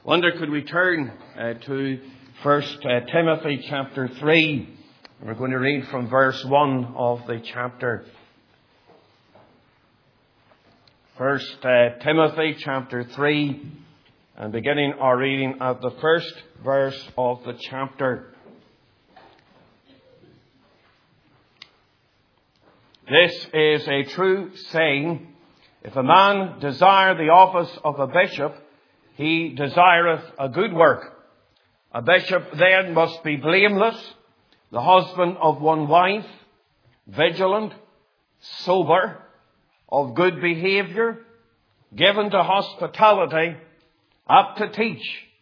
Wonder could we turn to 1 Timothy chapter 3. We're going to read from verse 1 of the chapter. 1 Timothy chapter 3, and beginning our reading at the first verse of the chapter. This is a true saying: if a man desire the office of a bishop, he desireth a good work. A bishop then must be blameless, the husband of one wife, vigilant, sober, of good behaviour, given to hospitality, apt to teach,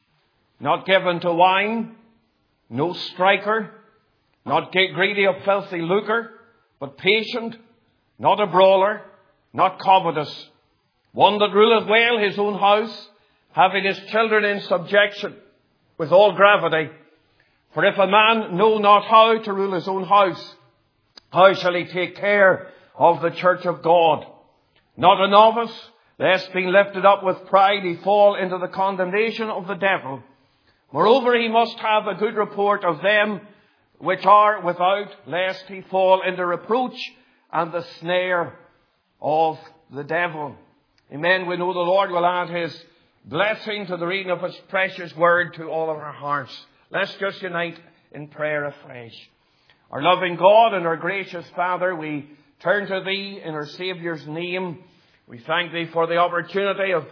not given to wine, no striker, not greedy of filthy lucre, but patient, not a brawler, not covetous, one that ruleth well his own house, having his children in subjection, with all gravity. For if a man know not how to rule his own house, how shall he take care of the church of God? Not a novice, lest being lifted up with pride he fall into the condemnation of the devil. Moreover, he must have a good report of them which are without, lest he fall into reproach and the snare of the devil. Amen. We know the Lord will add his blessing to the reading of his precious word to all of our hearts. Let's just unite in prayer afresh. Our loving God and our gracious Father, we turn to thee in our Saviour's name. We thank thee for the opportunity of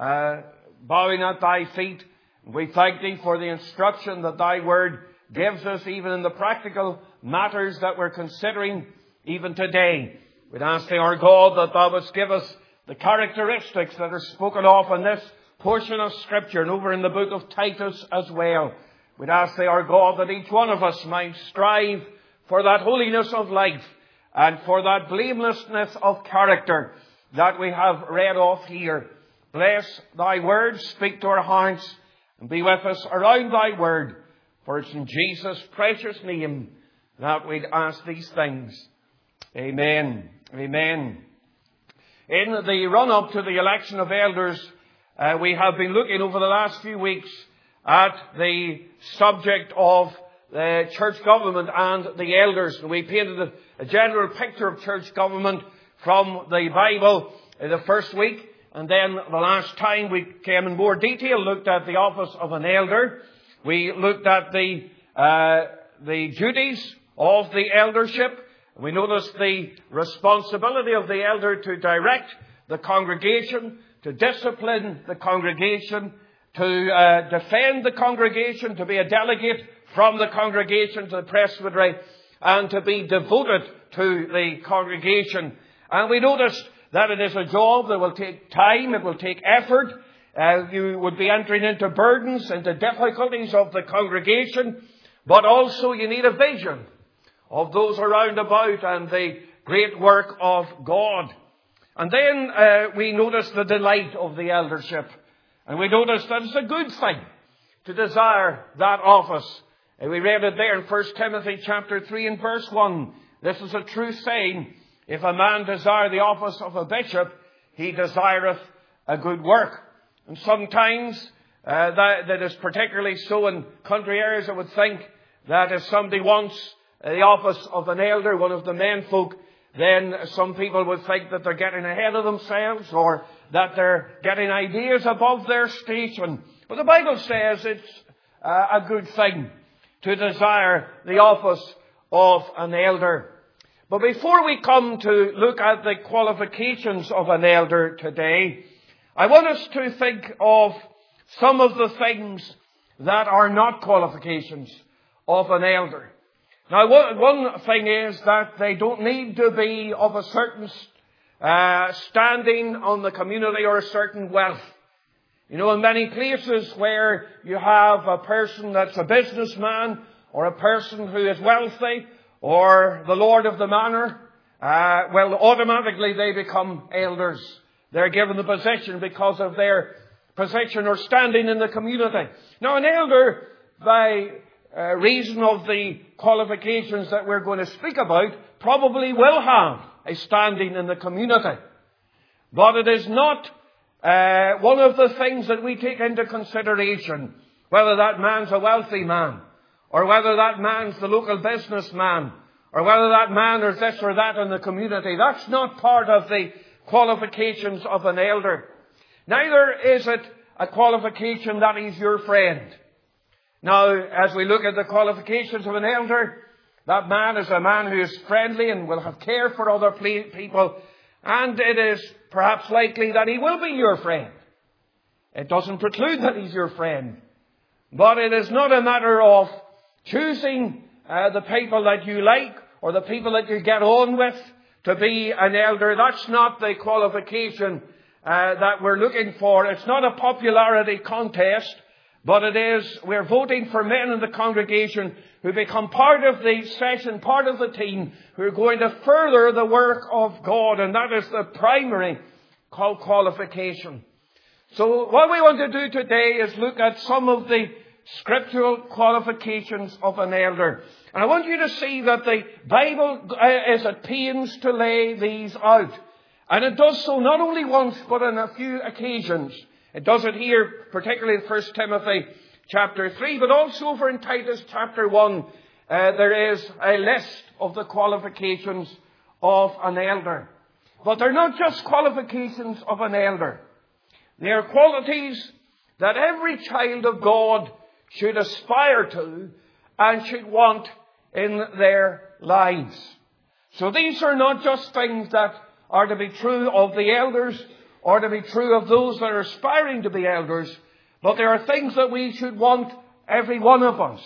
bowing at thy feet. We thank thee for the instruction that thy word gives us, even in the practical matters that we're considering even today. We'd ask thee, our God, that thou wouldst give us the characteristics that are spoken of in this portion of Scripture and over in the book of Titus as well. We'd ask thee, our God, that each one of us might strive for that holiness of life and for that blamelessness of character that we have read of here. Bless thy word, speak to our hearts, and be with us around thy word. For it's in Jesus' precious name that we'd ask these things. Amen. Amen. In the run-up to the election of elders, we have been looking over the last few weeks at the subject of the church government and the elders. We painted a general picture of church government from the Bible the first week, and then the last time we came in more detail, looked at the office of an elder. We looked at the duties of the eldership. We noticed the responsibility of the elder to direct the congregation, to discipline the congregation, to defend the congregation, to be a delegate from the congregation to the presbytery, and to be devoted to the congregation. And we noticed that it is a job that will take time, it will take effort. You would be entering into burdens, into difficulties of the congregation, but also you need a vision of those around about and the great work of God. And then we notice the delight of the eldership. And we notice that it's a good thing to desire that office. And we read it there in 1 Timothy chapter 3 and verse 1. This is a true saying: if a man desire the office of a bishop, he desireth a good work. And sometimes that is particularly so in country areas. I would think that if somebody wants the office of an elder, one of the men folk, then some people would think that they're getting ahead of themselves, or that they're getting ideas above their station. But the Bible says it's a good thing to desire the office of an elder. But before we come to look at the qualifications of an elder today, I want us to think of some of the things that are not qualifications of an elder. Now, one thing is that they don't need to be of a certain standing on the community or a certain wealth. You know, in many places where you have a person that's a businessman, or a person who is wealthy, or the lord of the manor, well, automatically they become elders. They're given the position because of their position or standing in the community. Now, an elder, by reason of the qualifications that we're going to speak about, probably will have a standing in the community. But it is not one of the things that we take into consideration, whether that man's a wealthy man, or whether that man's the local businessman, or whether that man is this or that in the community, that's not part of the qualifications of an elder. Neither is it a qualification that he's your friend. Now, as we look at the qualifications of an elder, that man is a man who is friendly and will have care for other people, and it is perhaps likely that he will be your friend. It doesn't preclude that he's your friend. But it is not a matter of choosing the people that you like or the people that you get on with to be an elder. That's not the qualification that we're looking for. It's not a popularity contest, but it is, we're voting for men in the congregation who become part of the session, part of the team, who are going to further the work of God, and that is the primary qualification. So what we want to do today is look at some of the scriptural qualifications of an elder. And I want you to see that the Bible is at pains to lay these out. And it does so not only once, but on a few occasions. It does it here, particularly in 1 Timothy chapter 3, but also over in Titus chapter 1, there is a list of the qualifications of an elder. But they're not just qualifications of an elder. They are qualities that every child of God should aspire to and should want in their lives. So these are not just things that are to be true of the elders or to be true of those that are aspiring to be elders, but there are things that we should want, every one of us,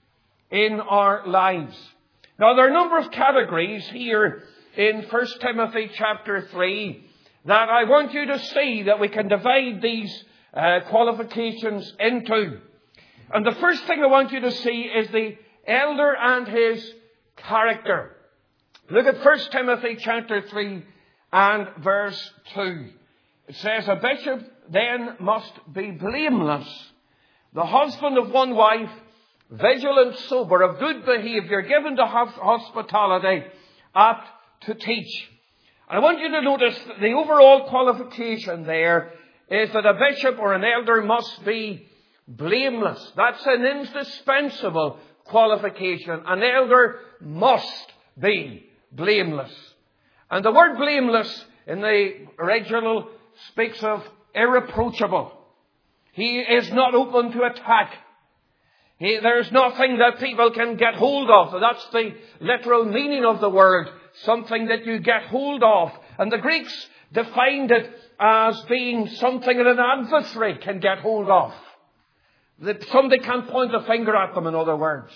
in our lives. Now, there are a number of categories here in 1 Timothy chapter 3 that I want you to see that we can divide these qualifications into. And the first thing I want you to see is the elder and his character. Look at 1 Timothy chapter 3 and verse 2. It says, "A bishop then must be blameless, the husband of one wife, vigilant, sober, of good behavior, given to hospitality, apt to teach." I want you to notice that the overall qualification there is that a bishop or an elder must be blameless. That's an indispensable qualification. An elder must be blameless. And the word blameless in the original speaks of irreproachable. He is not open to attack. There's nothing that people can get hold of. That's the literal meaning of the word. Something that you get hold of. And the Greeks defined it as being something that an adversary can get hold of. That somebody can't point a finger at them, in other words.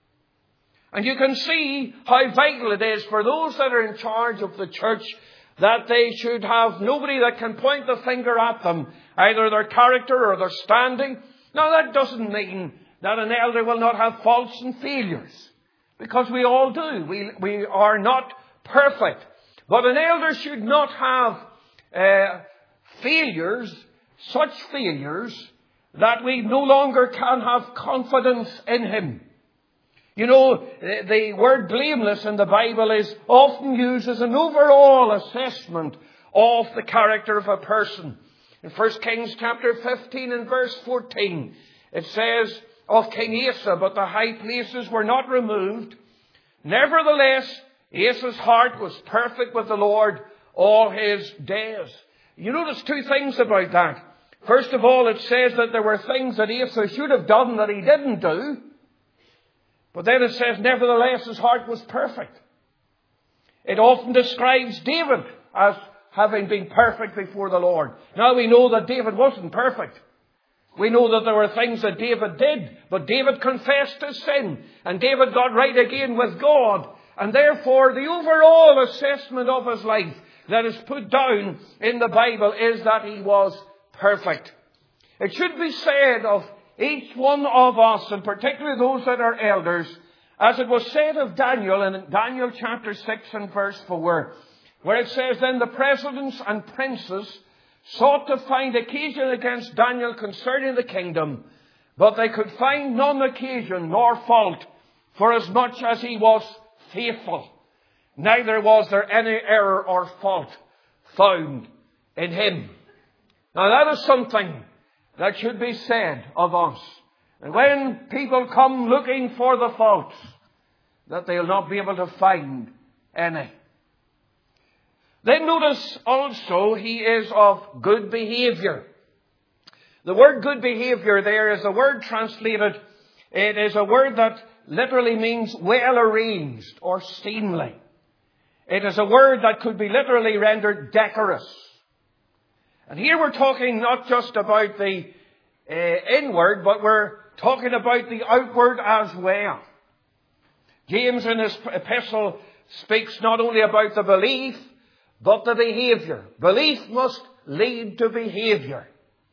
And you can see how vital it is for those that are in charge of the church that they should have nobody that can point the finger at them, either their character or their standing. Now, that doesn't mean that an elder will not have faults and failures, because we all do. We are not perfect. But an elder should not have failures, such failures, that we no longer can have confidence in him. You know, the word blameless in the Bible is often used as an overall assessment of the character of a person. In 1 Kings chapter 15 and verse 14, it says of King Asa, "But the high places were not removed. Nevertheless, Asa's heart was perfect with the Lord all his days." You notice two things about that. First of all, it says that there were things that Asa should have done that he didn't do. But then it says, nevertheless, his heart was perfect. It often describes David as having been perfect before the Lord. Now we know that David wasn't perfect. We know that there were things that David did, but David confessed his sin, and David got right again with God. And therefore, the overall assessment of his life that is put down in the Bible is that he was perfect. It should be said of each one of us, and particularly those that are elders, as it was said of Daniel in Daniel chapter 6 and verse 4, where it says, "Then the presidents and princes sought to find occasion against Daniel concerning the kingdom, but they could find none occasion nor fault, for as much as he was faithful, neither was there any error or fault found in him." Now that is something that should be said of us. And when people come looking for the faults, that they'll not be able to find any. Then notice also he is of good behavior. The word good behavior there is a word translated, it is a word that literally means well arranged or seemly. It is a word that could be literally rendered decorous. And here we're talking not just about the inward, but we're talking about the outward as well. James in his epistle speaks not only about the belief, but the behavior. Belief must lead to behavior.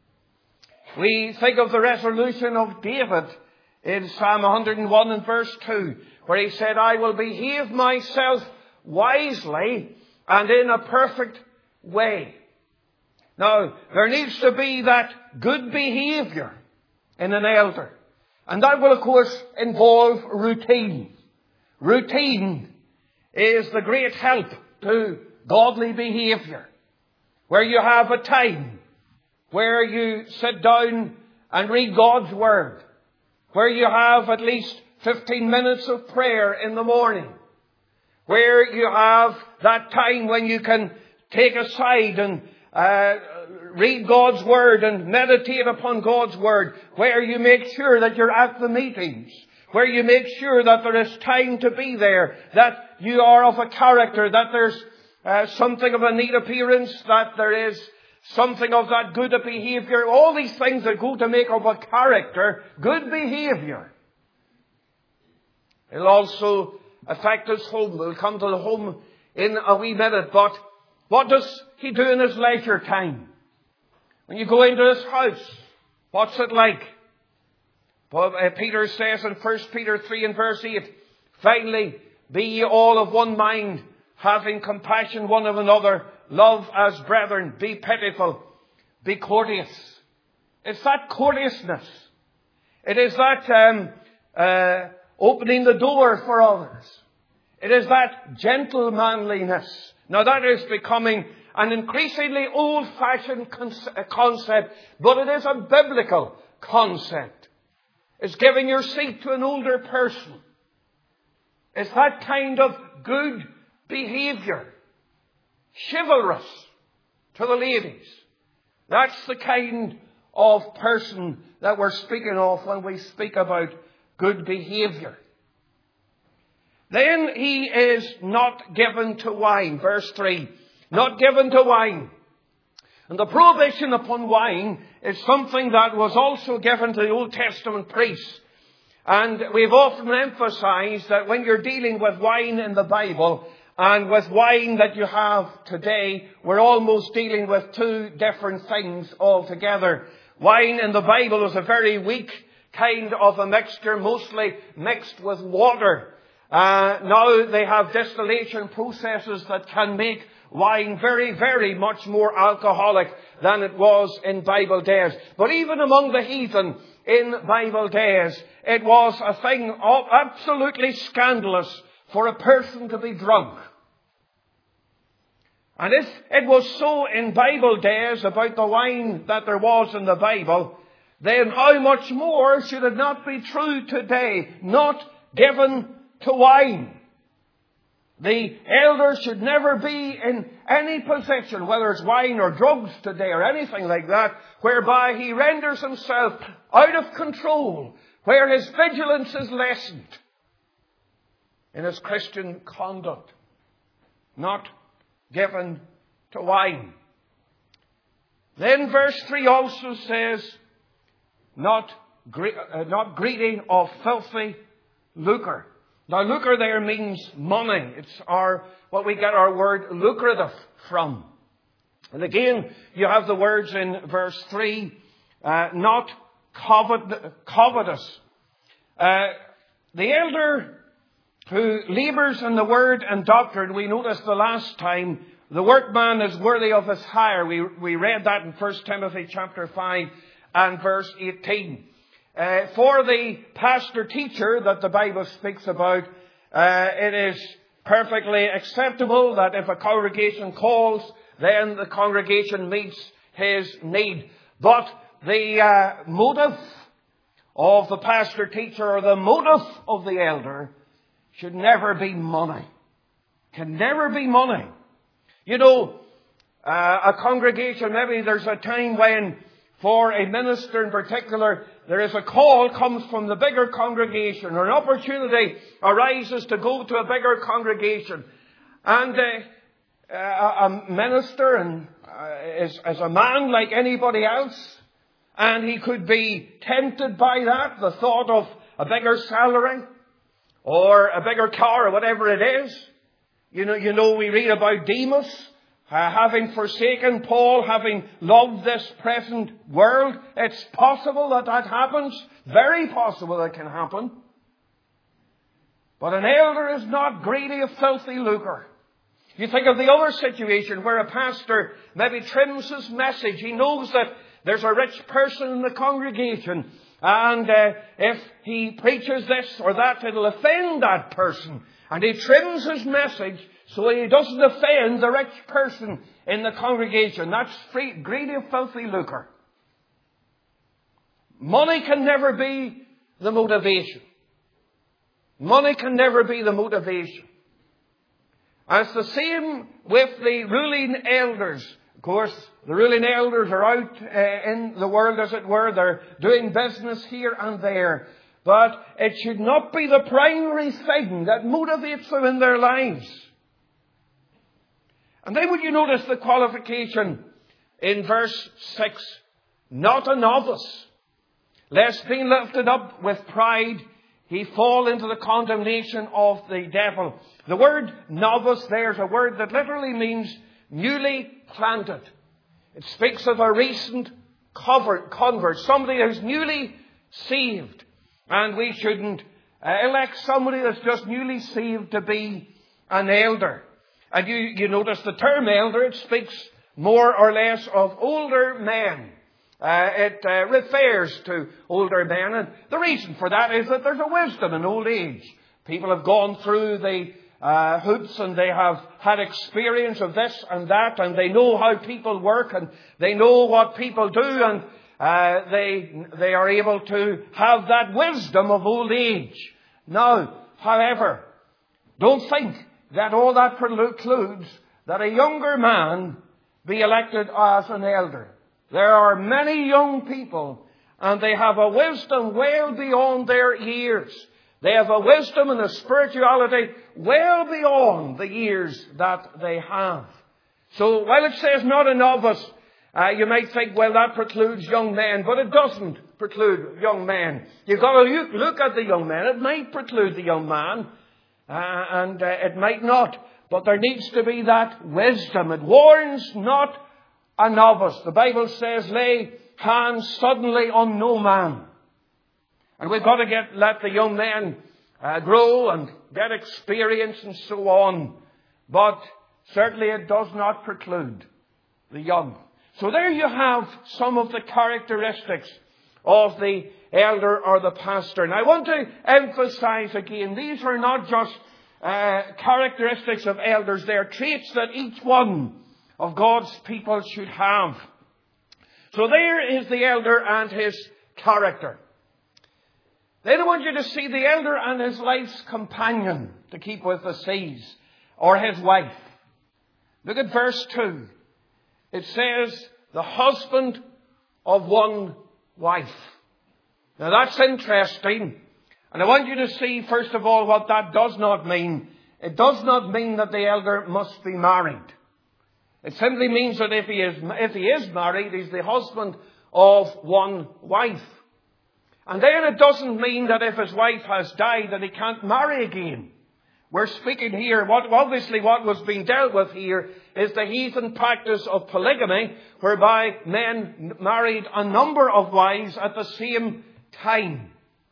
We think of the resolution of David in Psalm 101 and verse 2, where he said, I will behave myself wisely and in a perfect way. Now, there needs to be that good behavior in an elder. And that will, of course, involve routine. Routine is the great help to godly behavior, where you have a time where you sit down and read God's Word, where you have at least 15 minutes of prayer in the morning, where you have that time when you can take aside and read God's Word and meditate upon God's Word, where you make sure that you're at the meetings, where you make sure that there is time to be there, that you are of a character, that there's something of a neat appearance, that there is something of that good behavior, all these things that go to make up a character, good behavior. It'll also affect his home. We'll come to the home in a wee minute, but what does he do in his leisure time? When you go into his house, what's it like? Well, Peter says in 1 Peter 3 and verse 8, finally, be ye all of one mind, having compassion one of another, love as brethren, be pitiful, be courteous. It's that courteousness. It is that opening the door for others. It is that gentlemanliness. Now that is becoming an increasingly old-fashioned concept, but it is a biblical concept. It's giving your seat to an older person. It's that kind of good behavior. Chivalrous to the ladies. That's the kind of person that we're speaking of when we speak about good behavior. Then he is not given to wine. Verse 3. Not given to wine. And the prohibition upon wine is something that was also given to the Old Testament priests. And we've often emphasized that when you're dealing with wine in the Bible and with wine that you have today, we're almost dealing with two different things altogether. Wine in the Bible is a very weak kind of a mixture, mostly mixed with water. Now they have distillation processes that can make wine very, very much more alcoholic than it was in Bible days. But even among the heathen in Bible days, it was a thing absolutely scandalous for a person to be drunk. And if it was so in Bible days about the wine that there was in the Bible, then how much more should it not be true today? Not given to wine. The elder should never be in any position, whether it's wine or drugs today or anything like that, whereby he renders himself out of control, where his vigilance is lessened in his Christian conduct. Not given to wine. Then verse 3 also says, not greedy of filthy lucre. Now, lucre there means money. It's what we get our word lucrative from. And again, you have the words in verse 3, not covetous. The elder who labours in the word and doctrine, we noticed the last time, the workman is worthy of his hire. We read that in 1 Timothy chapter 5 and verse 18. For the pastor-teacher that the Bible speaks about, it is perfectly acceptable that if a congregation calls, then the congregation meets his need. But the motive of the pastor teacher, or the motive of the elder, should never be money. Can never be money. You know, a congregation, maybe there's a time when, for a minister in particular, there is a call comes from the bigger congregation, or an opportunity arises to go to a bigger congregation. And a minister is a man like anybody else, and he could be tempted by that, the thought of a bigger salary, or a bigger car, or whatever it is. You know, we read about Demas, having forsaken Paul, having loved this present world. It's possible that happens. Very possible it can happen. But an elder is not greedy of filthy lucre. You think of the other situation where a pastor maybe trims his message. He knows that there's a rich person in the congregation, and if he preaches this or that, it'll offend that person. And he trims his message so he doesn't offend the rich person in the congregation. That's greedy of filthy lucre. Money can never be the motivation. Money can never be the motivation. And it's the same with the ruling elders. Of course, the ruling elders are out in the world, as it were. They're doing business here and there. But it should not be the primary thing that motivates them in their lives. And then would you notice the qualification in verse 6? Not a novice, lest being lifted up with pride, he fall into the condemnation of the devil. The word novice there is a word that literally means newly planted. It speaks of a recent convert, somebody who's newly saved. And we shouldn't elect somebody that's just newly saved to be an elder. And you notice the term elder, it speaks more or less of older men. It refers to older men. And the reason for that is that there's a wisdom in old age. People have gone through the hoops, and they have had experience of this and that, and they know how people work, and they know what people do, and they are able to have that wisdom of old age. Now, however, don't think that all that precludes that a younger man be elected as an elder. There are many young people, and they have a wisdom well beyond their years. They have a wisdom and a spirituality well beyond the years that they have. So while it says not a novice, you might think, well, that precludes young men, but it doesn't preclude young men. You've got to look at the young man. It might preclude the young man, and it might not. But there needs to be that wisdom. It warns not a novice. The Bible says, lay hands suddenly on no man. And we've got to let the young men grow and get experience and so on. But certainly it does not preclude the young. So there you have some of the characteristics of the elder or the pastor. And I want to emphasize again, these are not just characteristics of elders. They are traits that each one of God's people should have. So there is the elder and his character. Then I want you to see the elder and his life's companion, to keep with the seas, or his wife. Look at verse 2. It says, the husband of one wife. Now that's interesting. And I want you to see, first of all, what that does not mean. It does not mean that the elder must be married. It simply means that if he is married, he's the husband of one wife. And then it doesn't mean that if his wife has died that he can't marry again. We're speaking here, what was being dealt with here is the heathen practice of polygamy, whereby men married a number of wives at the same time.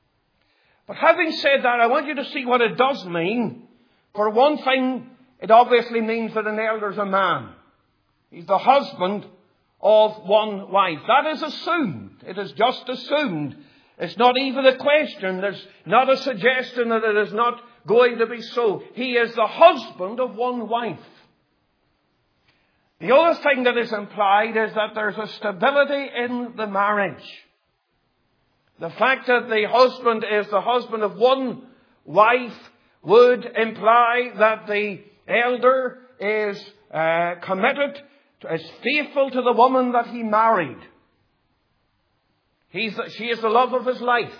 But having said that, I want you to see what it does mean. For one thing, it obviously means that an elder is a man. He's the husband of one wife. That is assumed. It is just assumed. It's not even a question. There's not a suggestion that it is not going to be so. He is the husband of one wife. The other thing that is implied is that there's a stability in the marriage. The fact that the husband is the husband of one wife would imply that the elder is committed, is faithful to the woman that he married. She is the love of his life.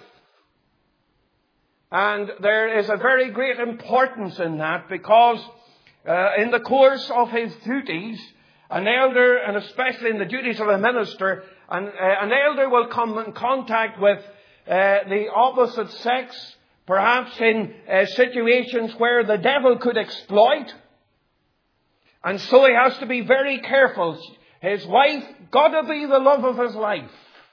And there is a very great importance in that, because in the course of his duties, an elder, and especially in the duties of a minister, an elder will come in contact with the opposite sex, perhaps in situations where the devil could exploit. And so he has to be very careful. His wife got to be the love of his life.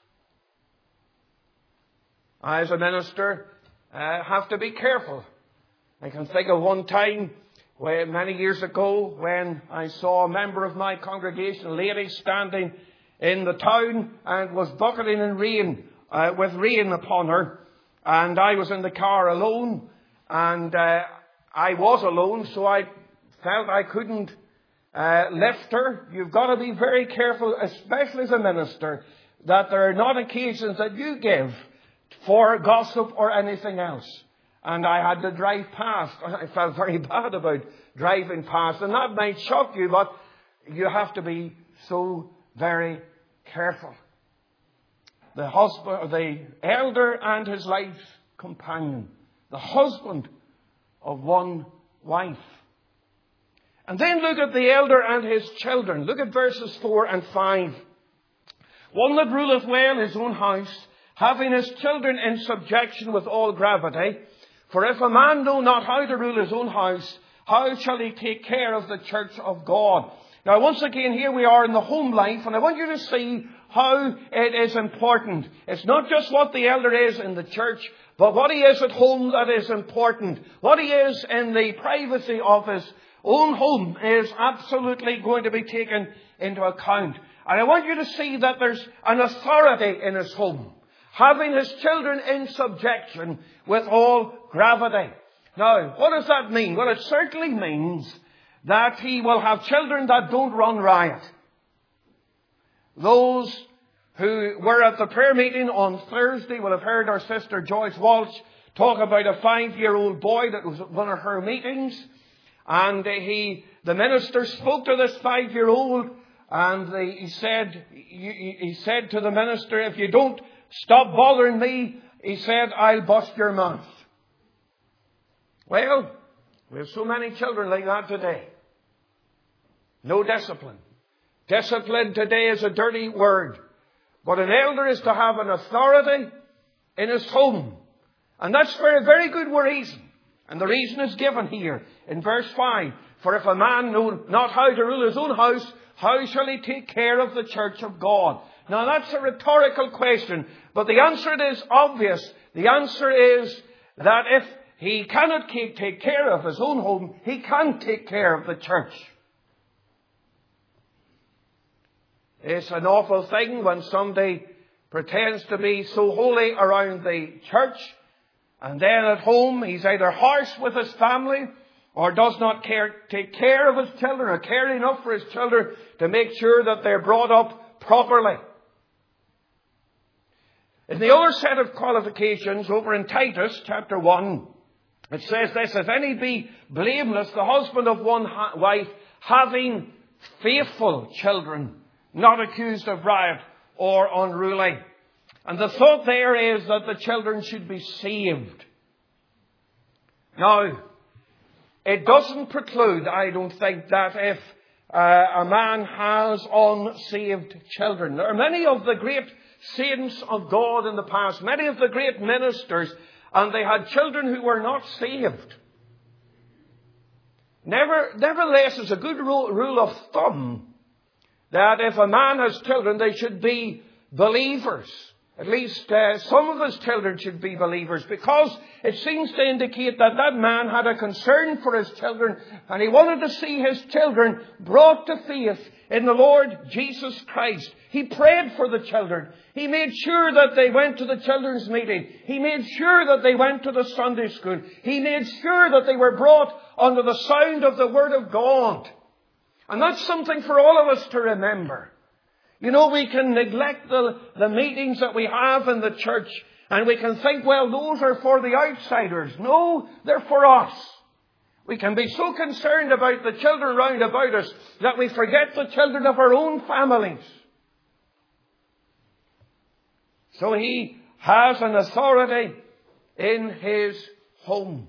I, as a minister, have to be careful. I can think of one time, many years ago, when I saw a member of my congregation, a lady standing in the town and was bucketing in rain, with rain upon her. And I was in the car alone, and I was alone, so I felt I couldn't lift her. You've got to be very careful, especially as a minister, that there are not occasions that you give for gossip or anything else. And I had to drive past. I felt very bad about driving past. And that might shock you, but you have to be so very careful. The husband, the elder and his life's companion. The husband of one wife. And then look at the elder and his children. Look at verses 4 and 5. One that ruleth well his own house, having his children in subjection with all gravity. For if a man know not how to rule his own house, how shall he take care of the church of God? Now, once again, here we are in the home life, and I want you to see how it is important. It's not just what the elder is in the church, but what he is at home that is important. What he is in the privacy of his own home is absolutely going to be taken into account. And I want you to see that there's an authority in his home, having his children in subjection with all gravity. Now, what does that mean? Well, it certainly means that he will have children that don't run riot. Those who were at the prayer meeting on Thursday will have heard our sister Joyce Walsh talk about a 5-year-old boy that was at one of her meetings. And the minister spoke to this 5-year-old, and he said to the minister, if you don't stop bothering me, he said, I'll bust your mouth. Well, we have so many children like that today. No discipline. Discipline today is a dirty word. But an elder is to have an authority in his home. And that's for a very good reason. And the reason is given here in verse 5. For if a man know not how to rule his own house, how shall he take care of the church of God? Now that's a rhetorical question, but the answer is obvious. The answer is that if he cannot take care of his own home, he can take care of the church. It's an awful thing when somebody pretends to be so holy around the church, and then at home he's either harsh with his family or does not take care of his children, or care enough for his children to make sure that they're brought up properly. In the other set of qualifications over in Titus chapter 1, it says this, if any be blameless, the husband of one wife, having faithful children, not accused of riot or unruly. And the thought there is that the children should be saved. Now, it doesn't preclude, I don't think, that if a man has unsaved children. There are many of the great saints of God in the past, many of the great ministers, and they had children who were not saved. Nevertheless, it's a good rule of thumb that if a man has children, they should be believers. At least some of his children should be believers, because it seems to indicate that that man had a concern for his children, and he wanted to see his children brought to faith in the Lord Jesus Christ. He prayed for the children. He made sure that they went to the children's meeting. He made sure that they went to the Sunday school. He made sure that they were brought under the sound of the Word of God. And that's something for all of us to remember. You know, we can neglect the meetings that we have in the church, and we can think, well, those are for the outsiders. No, they're for us. We can be so concerned about the children round about us that we forget the children of our own families. So he has an authority in his home.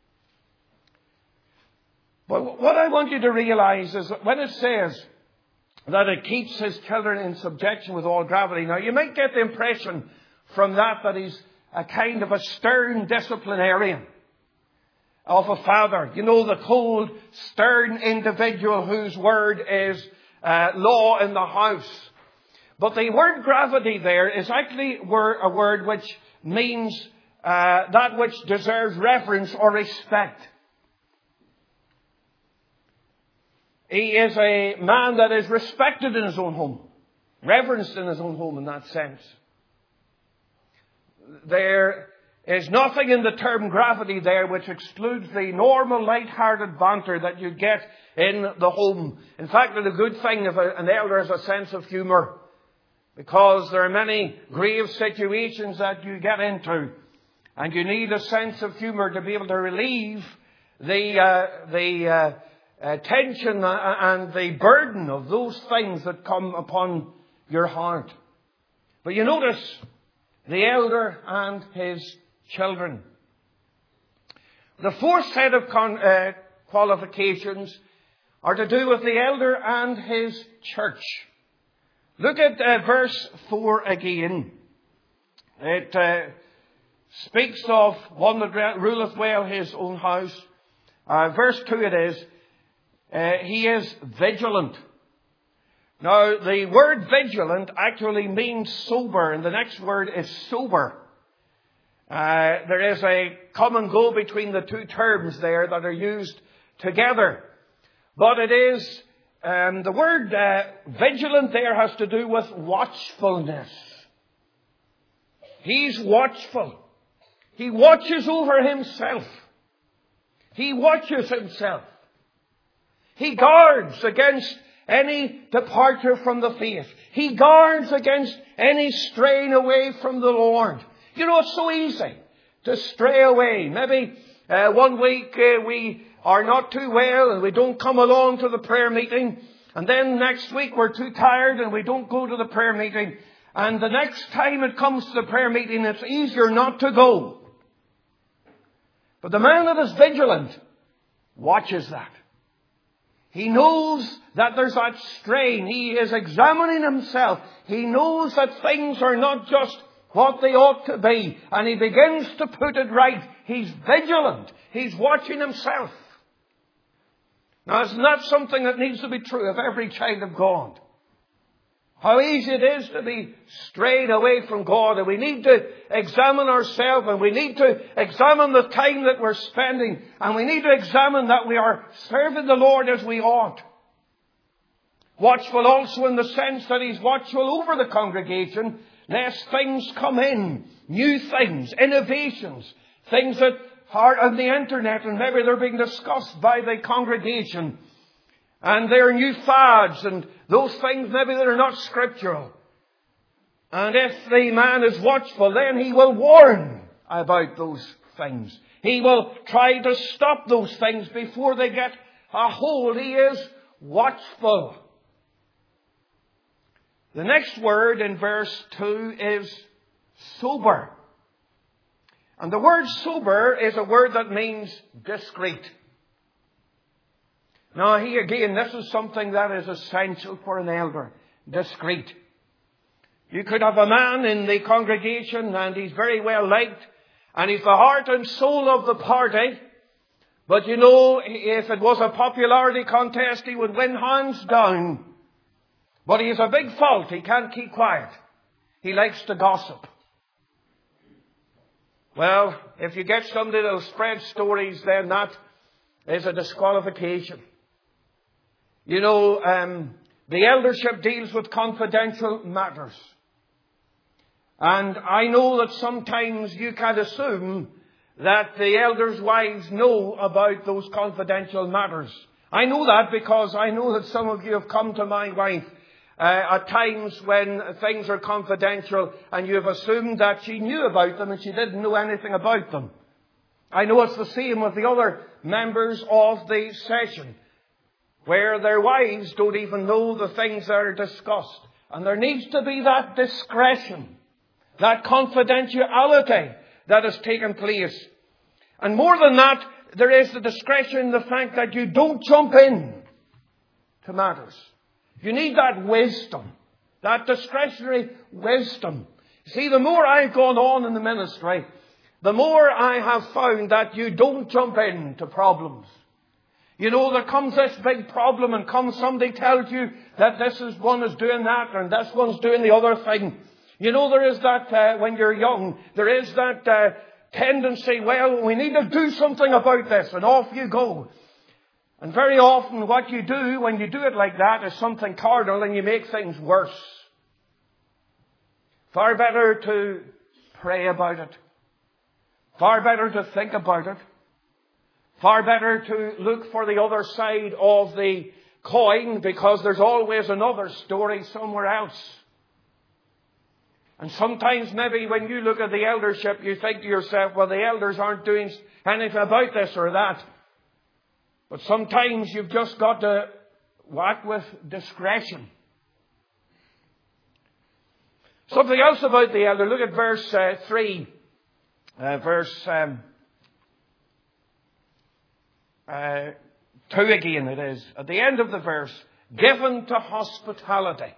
But what I want you to realize is that when it says that it keeps his children in subjection with all gravity, now you might get the impression from that he's a kind of a stern disciplinarian of a father. You know, the cold, stern individual whose word is law in the house. But the word gravity there is actually a word which means that which deserves reverence or respect. He is a man that is respected in his own home, reverenced in his own home in that sense. There is nothing in the term gravity there which excludes the normal light-hearted banter that you get in the home. In fact, it's a good thing if an elder has a sense of humour, because there are many grave situations that you get into, and you need a sense of humour to be able to relieve the tension and the burden of those things that come upon your heart. But you notice the elder and his children. The fourth set of qualifications are to do with the elder and his church. Look at verse 4 again. It speaks of one that ruleth well his own house. Verse 2 it is, he is vigilant. Now, the word vigilant actually means sober, and the next word is sober. There is a come and go between the two terms there that are used together. But it is, the word vigilant there has to do with watchfulness. He's watchful. He watches over himself. He watches himself. He guards against any departure from the faith. He guards against any straying away from the Lord. You know, it's so easy to stray away. Maybe 1 week we are not too well and we don't come along to the prayer meeting. And then next week we're too tired and we don't go to the prayer meeting. And the next time it comes to the prayer meeting, it's easier not to go. But the man that is vigilant watches that. He knows that there's that strain. He is examining himself. He knows that things are not just what they ought to be. And he begins to put it right. He's vigilant. He's watching himself. Now, isn't that something that needs to be true of every child of God? How easy it is to be strayed away from God. And we need to examine ourselves, and we need to examine the time that we're spending. And we need to examine that we are serving the Lord as we ought. Watchful also in the sense that he's watchful over the congregation, lest things come in, new things, innovations, things that are on the internet and maybe they're being discussed by the congregation. And they're new fads and those things maybe that are not scriptural. And if the man is watchful, then he will warn about those things. He will try to stop those things before they get a hold. He is watchful. The next word in verse 2 is sober. And the word sober is a word that means discreet. Now, here again, this is something that is essential for an elder. Discreet. You could have a man in the congregation and he's very well liked and he's the heart and soul of the party. But you know, if it was a popularity contest, he would win hands down. But he has a big fault. He can't keep quiet. He likes to gossip. Well, if you get somebody that will spread stories, then that is a disqualification. You know, the eldership deals with confidential matters. And I know that sometimes you can assume that the elders' wives know about those confidential matters. I know that because I know that some of you have come to my wife at times when things are confidential and you have assumed that she knew about them and she didn't know anything about them. I know it's the same with the other members of the session, where their wives don't even know the things that are discussed. And there needs to be that discretion, that confidentiality that has taken place. And more than that, there is the discretion in the fact that you don't jump in to matters. You need that wisdom, that discretionary wisdom. See, the more I've gone on in the ministry, the more I have found that you don't jump into problems. You know, there comes this big problem and somebody tells you that one is doing that and this one's doing the other thing. You know, there is that, when you're young, there is that tendency, well, we need to do something about this, and off you go. And very often what you do when you do it like that is something cardinal and you make things worse. Far better to pray about it. Far better to think about it. Far better to look for the other side of the coin, because there's always another story somewhere else. And sometimes maybe when you look at the eldership, you think to yourself, well, the elders aren't doing anything about this or that. But sometimes you've just got to act with discretion. Something else about the elder. Look at verse 3. Verse 2 again it is. At the end of the verse, given to hospitality.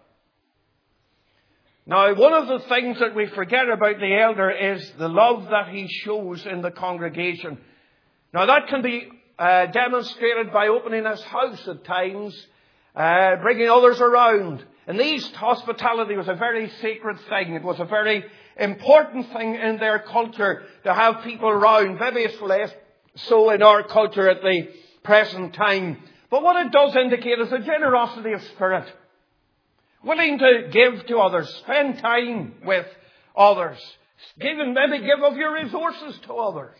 Now, one of the things that we forget about the elder is the love that he shows in the congregation. Now, that can be demonstrated by opening his house at times, bringing others around. In the East, hospitality was a very sacred thing. It was a very important thing in their culture to have people around. Maybe it's less so in our culture at the present time. But what it does indicate is a generosity of spirit. Willing to give to others, spend time with others, maybe give of your resources to others.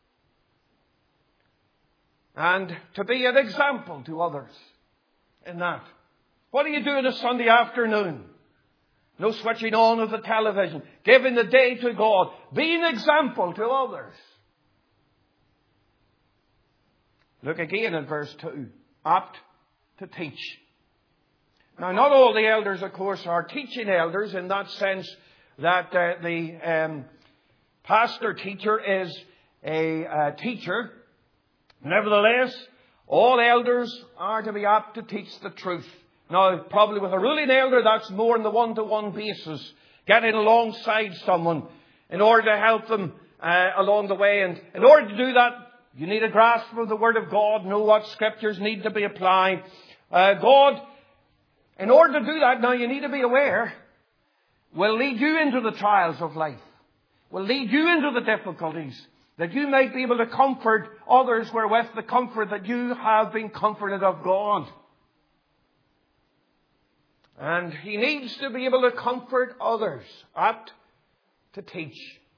And to be an example to others in that. What do you do on a Sunday afternoon? No switching on of the television. Giving the day to God. Be an example to others. Look again at verse 2. Apt to teach. Now, not all the elders, of course, are teaching elders in that sense that the pastor-teacher is a teacher. Nevertheless, all elders are to be apt to teach the truth. Now, probably with a ruling elder, that's more on the one-to-one basis, getting alongside someone in order to help them along the way. And in order to do that, you need a grasp of the Word of God, know what Scriptures need to be applied. In order to do that, now you need to be aware, will lead you into the trials of life, will lead you into the difficulties, that you might be able to comfort others wherewith the comfort that you have been comforted of God. And he needs to be able to comfort others, apt to teach.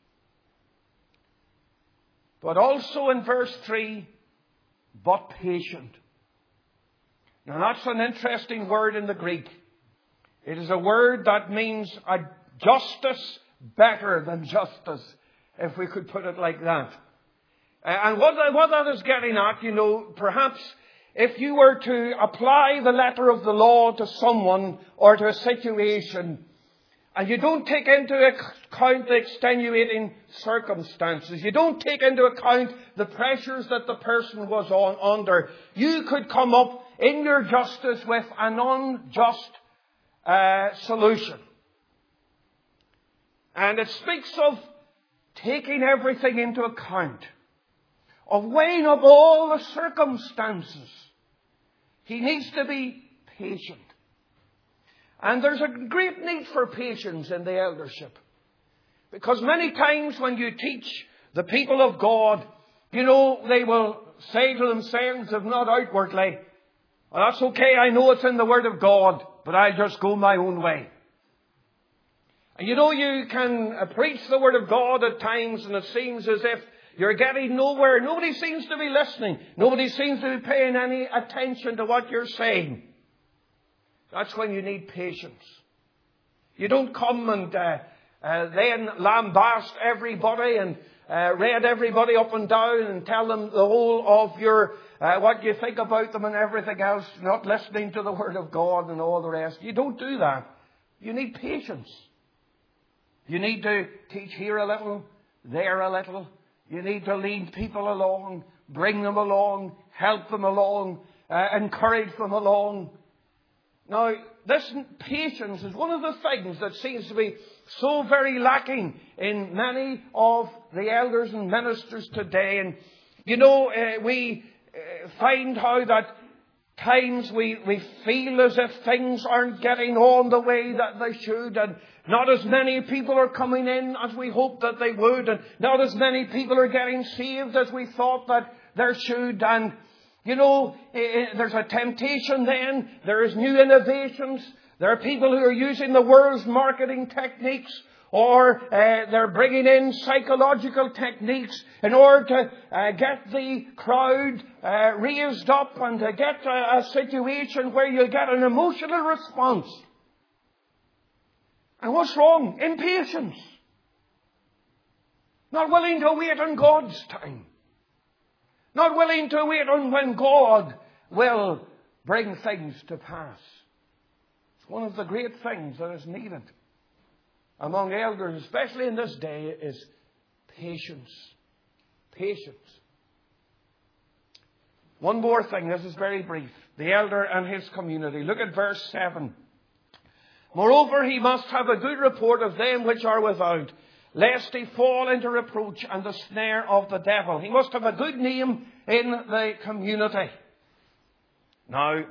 But also in verse 3, but patient. Now that's an interesting word in the Greek. It is a word that means a justice better than justice, if we could put it like that. And what that is getting at, you know, perhaps if you were to apply the letter of the law to someone or to a situation, and you don't take into account the extenuating circumstances, you don't take into account the pressures that the person was under, you could come up in your justice with an unjust solution. And it speaks of taking everything into account, of weighing up all the circumstances. He needs to be patient. And there's a great need for patience in the eldership. Because many times when you teach the people of God, you know, they will say to themselves, if not outwardly, well, that's okay, I know it's in the Word of God, but I'll just go my own way. And you know, you can preach the Word of God at times, and it seems as if You're getting nowhere. Nobody seems to be listening. Nobody seems to be paying any attention to what you're saying. That's when you need patience. You don't come and then lambast everybody and read everybody up and down and tell them the whole of your what you think about them and everything else, not listening to the Word of God and all the rest. You don't do that. You need patience. You need to teach here a little, there a little. You need to lead people along, bring them along, help them along, encourage them along. Now, this patience is one of the things that seems to be so very lacking in many of the elders and ministers today. And, you know, we find how that times we feel as if things aren't getting on the way that they should, and not as many people are coming in as we hoped that they would, and not as many people are getting saved as we thought that there should. And, you know, there's a temptation then. There's new innovations. There are people who are using the world's marketing techniques, or they're bringing in psychological techniques in order to get the crowd raised up and to get a situation where you get an emotional response. And what's wrong? Impatience. Not willing to wait on God's time. Not willing to wait on when God will bring things to pass. It's one of the great things that is needed among elders, especially in this day, is patience. Patience. One more thing. This is very brief. The elder and his community. Look at verse 7. Moreover, he must have a good report of them which are without, lest he fall into reproach and the snare of the devil. He must have a good name in the community. Now,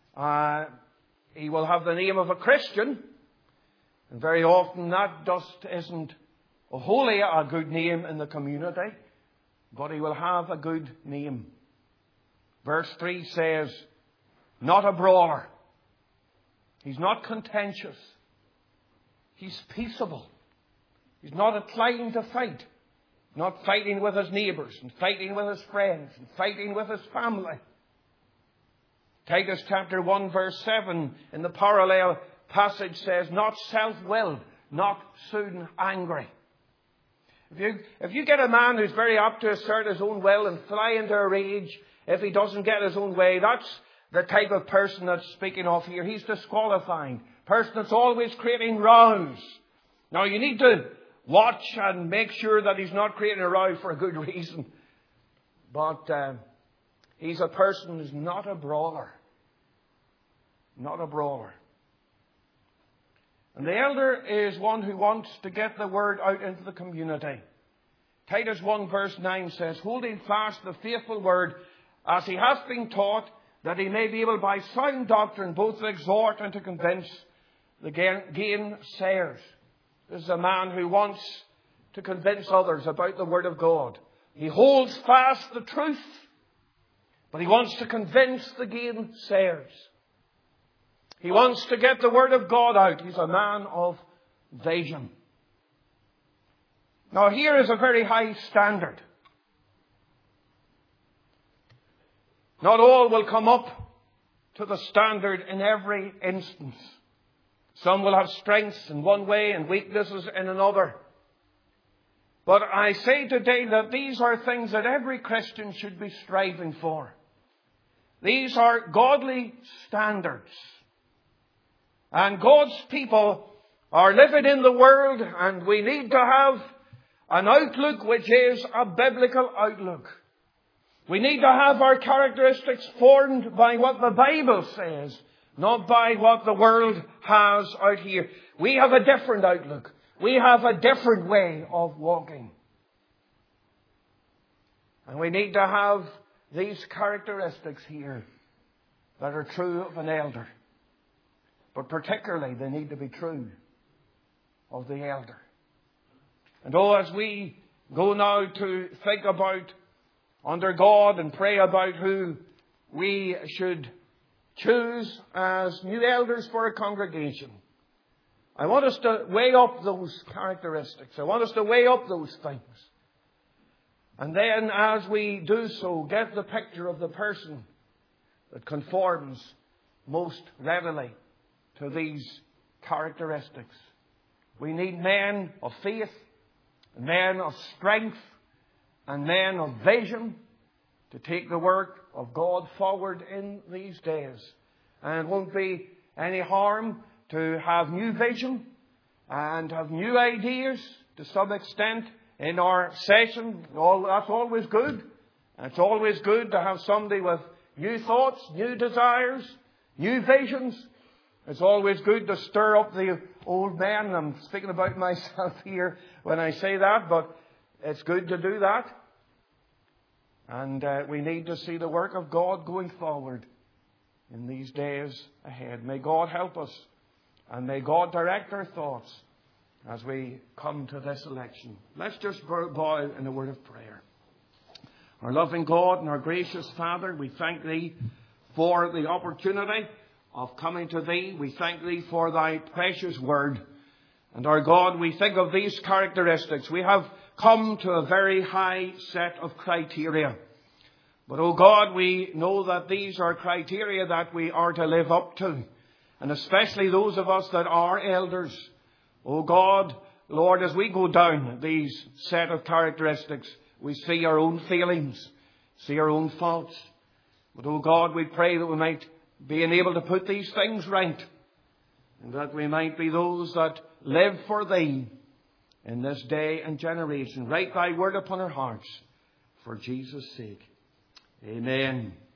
he will have the name of a Christian, and very often that just isn't wholly a good name in the community, but he will have a good name. Verse 3 says, not a brawler. He's not contentious. He's peaceable. He's not inclined to fight. Not fighting with his neighbours and fighting with his friends and fighting with his family. Titus chapter 1 verse 7 in the parallel passage says, not self-willed, not soon angry. If you get a man who's very apt to assert his own will and fly into a rage if he doesn't get his own way, that's the type of person that's speaking of here. He's disqualifying. Person that's always creating rows. Now you need to watch and make sure that he's not creating a row for a good reason. But he's a person who's not a brawler. Not a brawler. And the elder is one who wants to get the word out into the community. Titus 1 verse 9 says, holding fast the faithful word as he has been taught, that he may be able by sound doctrine both to exhort and to convince the gainsayers. This is a man who wants to convince others about the Word of God. He holds fast the truth, but he wants to convince the gainsayers. He wants to get the Word of God out. He's a man of vision. Now here is a very high standard. Not all will come up to the standard in every instance. Some will have strengths in one way and weaknesses in another. But I say today that these are things that every Christian should be striving for. These are godly standards. And God's people are living in the world, and we need to have an outlook which is a biblical outlook. We need to have our characteristics formed by what the Bible says, not by what the world has out here. We have a different outlook. We have a different way of walking. And we need to have these characteristics here that are true of an elder. But particularly they need to be true of the elder. And as we go now to think about under God and pray about who we should choose as new elders for a congregation, I want us to weigh up those characteristics. I want us to weigh up those things. And then as we do so, get the picture of the person that conforms most readily to these characteristics. We need men of faith, men of strength, and men of vision to take the work of God forward in these days. And it won't be any harm to have new vision and have new ideas to some extent in our session. That's always good. And it's always good to have somebody with new thoughts, new desires, new visions. It's always good to stir up the old man. I'm speaking about myself here when I say that, but it's good to do that. And we need to see the work of God going forward in these days ahead. May God help us, and may God direct our thoughts as we come to this election. Let's just bow in a word of prayer. Our loving God and our gracious Father, we thank Thee for the opportunity of coming to Thee. We thank Thee for Thy precious word. And our God, we think of these characteristics. We have come to a very high set of criteria. But, oh God, we know that these are criteria that we are to live up to. And especially those of us that are elders. Oh God, Lord, as we go down these set of characteristics, we see our own failings, see our own faults. But, oh God, we pray that we might be able to put these things right, and that we might be those that live for Thee in this day and generation. Write Thy word upon our hearts for Jesus' sake. Amen.